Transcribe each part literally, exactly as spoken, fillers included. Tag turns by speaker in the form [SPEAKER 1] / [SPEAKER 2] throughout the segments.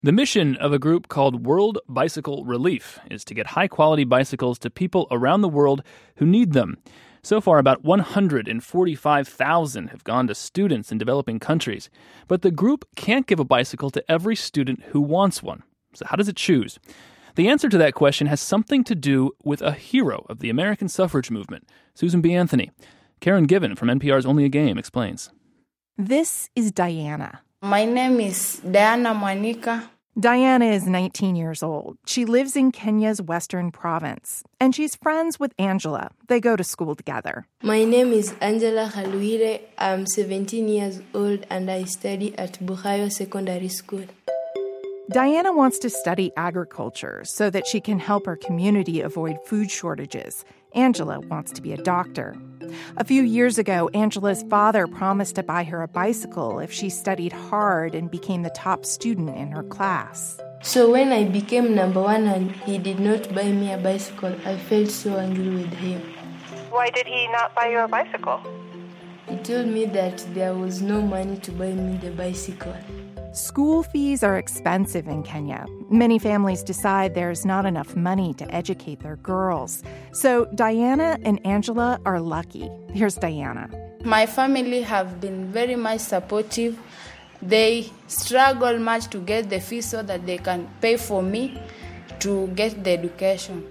[SPEAKER 1] The mission of a group called World Bicycle Relief is to get high-quality bicycles to people around the world who need them. So far, about one hundred forty-five thousand have gone to students in developing countries. But the group can't give a bicycle to every student who wants one. So how does it choose? The answer to that question has something to do with a hero of the American suffrage movement, Susan B. Anthony. Karen Given from N P R's Only a Game explains.
[SPEAKER 2] This is Diana.
[SPEAKER 3] My name is Diana Mwanika.
[SPEAKER 2] Diana is nineteen years old. She lives in Kenya's western province, and she's friends with Angela. They go to school together.
[SPEAKER 3] My name is Angela Haluire. I'm seventeen years old, and I study at Buhayo Secondary School.
[SPEAKER 2] Diana wants to study agriculture so that she can help her community avoid food shortages. Angela wants to be a doctor. A few years ago, Angela's father promised to buy her a bicycle if she studied hard and became the top student in her class.
[SPEAKER 3] So when I became number one and he did not buy me a bicycle, I felt so angry with him.
[SPEAKER 4] Why did he not buy you a bicycle?
[SPEAKER 3] He told me that there was no money to buy me the bicycle.
[SPEAKER 2] School fees are expensive in Kenya. Many families decide there's not enough money to educate their girls. So Diana and Angela are lucky. Here's Diana.
[SPEAKER 3] My family have been very much supportive. They struggle much to get the fees so that they can pay for me to get the education.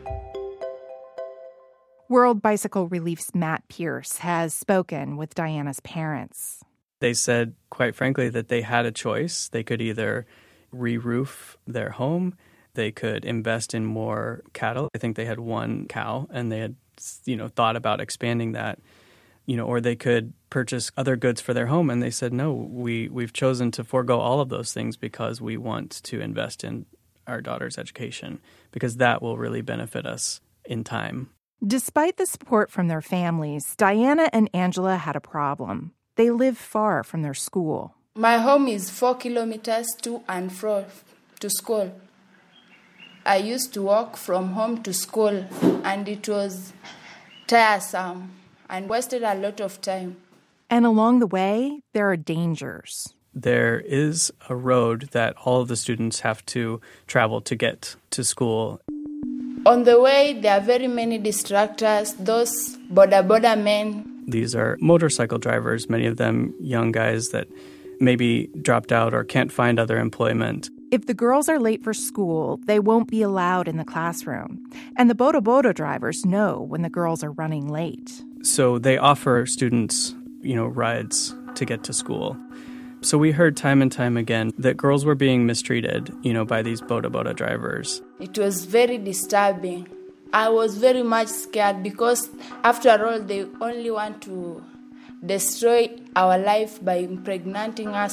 [SPEAKER 2] World Bicycle Relief's Matt Pierce has spoken with Diana's parents.
[SPEAKER 5] They said, quite frankly, that they had a choice. They could either re-roof their home, they could invest in more cattle. I think they had one cow, and they had, you know, thought about expanding that, you know, or they could purchase other goods for their home. And they said, no, we, we've chosen to forego all of those things because we want to invest in our daughter's education, because that will really benefit us in time.
[SPEAKER 2] Despite the support from their families, Diana and Angela had a problem. They live far from their school.
[SPEAKER 3] My home is four kilometers to and fro to school. I used to walk from home to school, and it was tiresome and wasted a lot of time.
[SPEAKER 2] And along the way, there are dangers.
[SPEAKER 5] There is a road that all of the students have to travel to get to school.
[SPEAKER 3] On the way, there are very many distractors, those boda boda men.
[SPEAKER 5] These are motorcycle drivers, many of them young guys that maybe dropped out or can't find other employment.
[SPEAKER 2] If the girls are late for school, they won't be allowed in the classroom. And the boda boda drivers know when the girls are running late.
[SPEAKER 5] So they offer students, you know, rides to get to school. So we heard time and time again that girls were being mistreated, you know, by these boda boda drivers.
[SPEAKER 3] It was very disturbing. I was very much scared because, after all, they only want to destroy our life by impregnating us.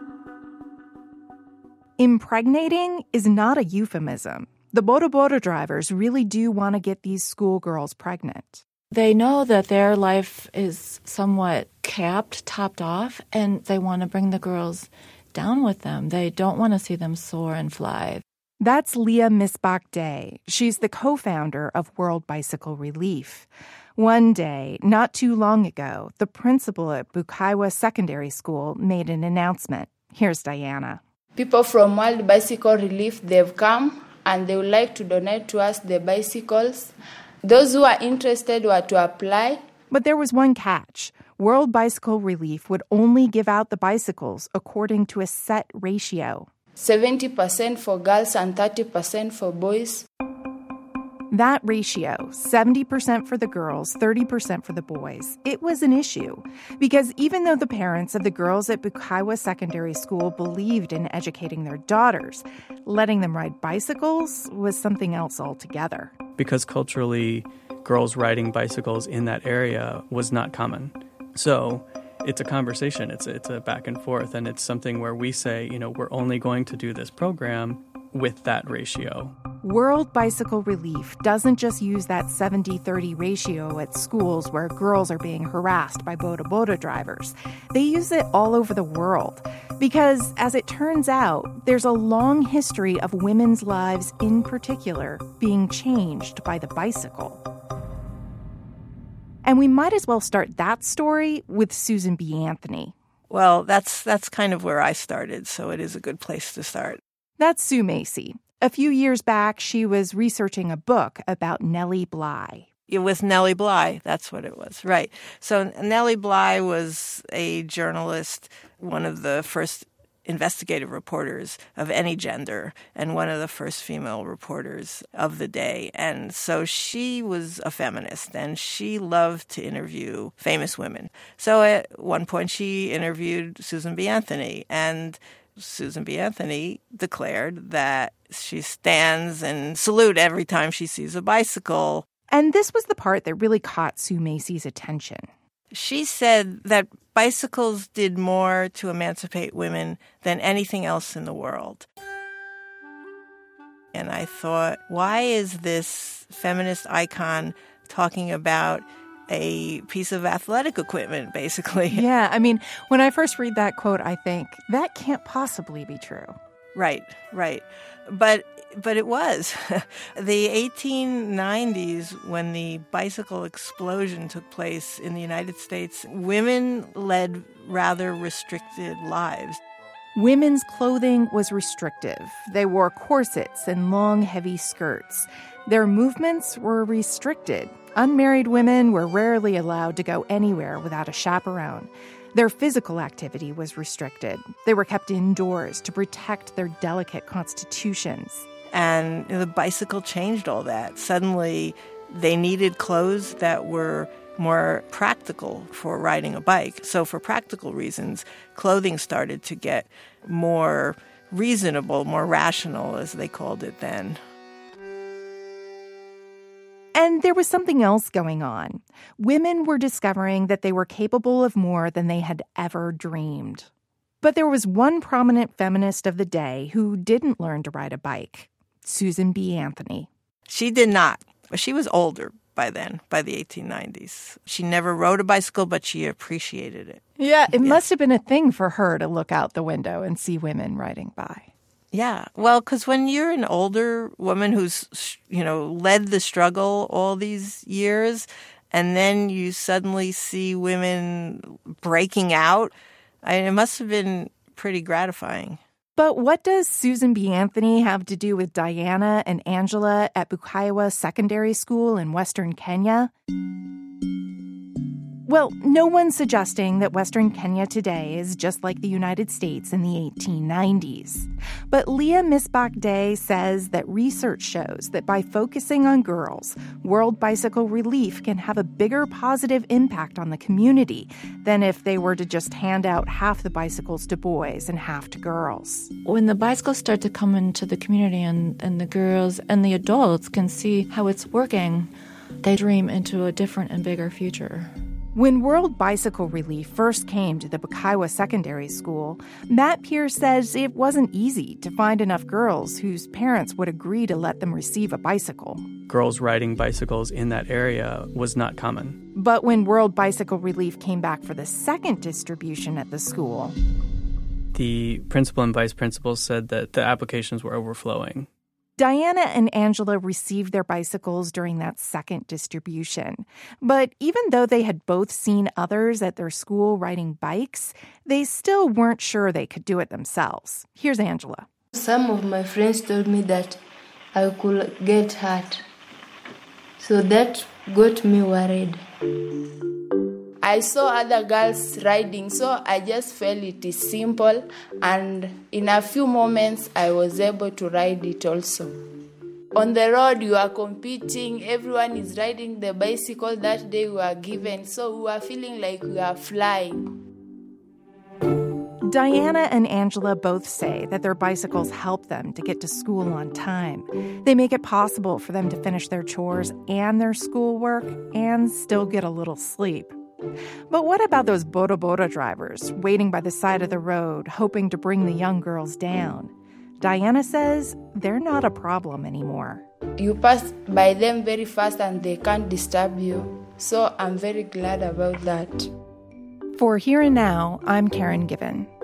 [SPEAKER 2] Impregnating is not a euphemism. The boda boda drivers really do want to get these schoolgirls pregnant.
[SPEAKER 6] They know that their life is somewhat capped, topped off, and they want to bring the girls down with them. They don't want to see them soar and fly.
[SPEAKER 2] That's Leah Misbach Day. She's the co-founder of World Bicycle Relief. One day, not too long ago, the principal at Bukayo Secondary School made an announcement. Here's Diana.
[SPEAKER 3] People from World Bicycle Relief, they've come and they would like to donate to us the bicycles. Those who are interested were to apply.
[SPEAKER 2] But there was one catch. World Bicycle Relief would only give out the bicycles according to a set ratio.
[SPEAKER 3] seventy percent for girls and thirty percent for boys.
[SPEAKER 2] That ratio, seventy percent for the girls, thirty percent for the boys, it was an issue. Because even though the parents of the girls at Bukayo Secondary School believed in educating their daughters, letting them ride bicycles was something else altogether.
[SPEAKER 5] Because culturally, girls riding bicycles in that area was not common. So it's a conversation, it's a, it's a back and forth, and it's something where we say, you know, we're only going to do this program with that ratio.
[SPEAKER 2] World Bicycle Relief doesn't just use that seventy thirty ratio at schools where girls are being harassed by boda boda drivers. They use it all over the world because, as it turns out, there's a long history of women's lives in particular being changed by the bicycle. And we might as well start that story with Susan B. Anthony.
[SPEAKER 7] Well, that's that's kind of where I started, so it is a good place to start.
[SPEAKER 2] That's Sue Macy. A few years back, she was researching a book about Nellie Bly.
[SPEAKER 7] It was Nellie Bly. That's what it was, right. So Nellie Bly was a journalist, one of the first investigative reporters of any gender, and one of the first female reporters of the day. And so she was a feminist, and she loved to interview famous women. So at one point she interviewed Susan B. Anthony, and Susan B. Anthony declared that she stands and salute every time she sees a bicycle.
[SPEAKER 2] And this was the part that really caught Sue Macy's attention.
[SPEAKER 7] She said that bicycles did more to emancipate women than anything else in the world. And I thought, why is this feminist icon talking about a piece of athletic equipment, basically?
[SPEAKER 2] Yeah, I mean, when I first read that quote, I think, that can't possibly be true.
[SPEAKER 7] Right, right. But but it was. The eighteen nineties, when the bicycle explosion took place in the United States, women led rather restricted lives.
[SPEAKER 2] Women's clothing was restrictive. They wore corsets and long, heavy skirts. Their movements were restricted. Unmarried women were rarely allowed to go anywhere without a chaperone. Their physical activity was restricted. They were kept indoors to protect their delicate constitutions.
[SPEAKER 7] And the bicycle changed all that. Suddenly, they needed clothes that were more practical for riding a bike. So for practical reasons, clothing started to get more reasonable, more rational, as they called it then.
[SPEAKER 2] And there was something else going on. Women were discovering that they were capable of more than they had ever dreamed. But there was one prominent feminist of the day who didn't learn to ride a bike. Susan B. Anthony.
[SPEAKER 7] She did not. She was older by then, by the eighteen nineties. She never rode a bicycle, but she appreciated it.
[SPEAKER 2] Yeah, it
[SPEAKER 7] yes.
[SPEAKER 2] must have been a thing for her to look out the window and see women riding by.
[SPEAKER 7] Yeah, well, because when you're an older woman who's, you know, led the struggle all these years, and then you suddenly see women breaking out, I mean, it must have been pretty gratifying.
[SPEAKER 2] But what does Susan B. Anthony have to do with Diana and Angela at Bukayiwa Secondary School in Western Kenya? Well, no one's suggesting that Western Kenya today is just like the United States in the eighteen nineties. But Leah Misbach-Day says that research shows that by focusing on girls, World Bicycle Relief can have a bigger positive impact on the community than if they were to just hand out half the bicycles to boys and half to girls.
[SPEAKER 6] When the bicycles start to come into the community and, and the girls and the adults can see how it's working, they dream into a different and bigger future.
[SPEAKER 2] When World Bicycle Relief first came to the Bukayiwa Secondary School, Matt Pierce says it wasn't easy to find enough girls whose parents would agree to let them receive a bicycle.
[SPEAKER 5] Girls riding bicycles in that area was not common.
[SPEAKER 2] But when World Bicycle Relief came back for the second distribution at the school,
[SPEAKER 5] the principal and vice principal said that the applications were overflowing.
[SPEAKER 2] Diana and Angela received their bicycles during that second distribution. But even though they had both seen others at their school riding bikes, they still weren't sure they could do it themselves. Here's Angela.
[SPEAKER 3] Some of my friends told me that I could get hurt. So that got me worried. I saw other girls riding, so I just felt it is simple, and in a few moments I was able to ride it also. On the road you are competing, everyone is riding the bicycle that day we were given, so we were feeling like we are flying.
[SPEAKER 2] Diana and Angela both say that their bicycles help them to get to school on time. They make it possible for them to finish their chores and their schoolwork and still get a little sleep. But what about those boda boda drivers waiting by the side of the road, hoping to bring the young girls down? Diana says they're not a problem anymore.
[SPEAKER 3] You pass by them very fast and they can't disturb you. So I'm very glad about that.
[SPEAKER 2] For Here and Now, I'm Karen Given.